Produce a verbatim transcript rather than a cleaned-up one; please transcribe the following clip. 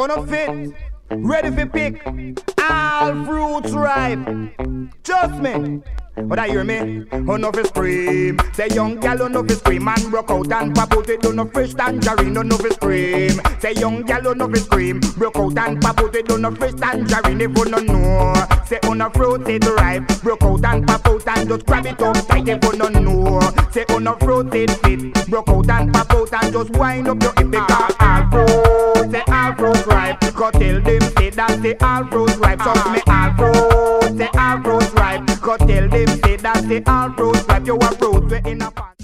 no fit, ready for pick. All fruits ripe. Trust me. But I hear me, oh no fi scream. Say young gal, oh no fi scream and broke out and pop out it. Oh no fresh tangerine, oh no fi scream. Say young gal, oh no fi scream, broke out and pop out it. Oh no fresh tangerine, if you no know. Say oh no fruit it ripe, broke out and pop out and just grab it up tight if you no know. Say oh no fruit it fit, broke out and pop out and just wind up your hip because all fruit, say all fruit ripe. Go tell them say that say all fruit ripe. So me all fruit, say all fruit ripe. Go tell them say that say all fruits ripe. You a fruit we in a pot.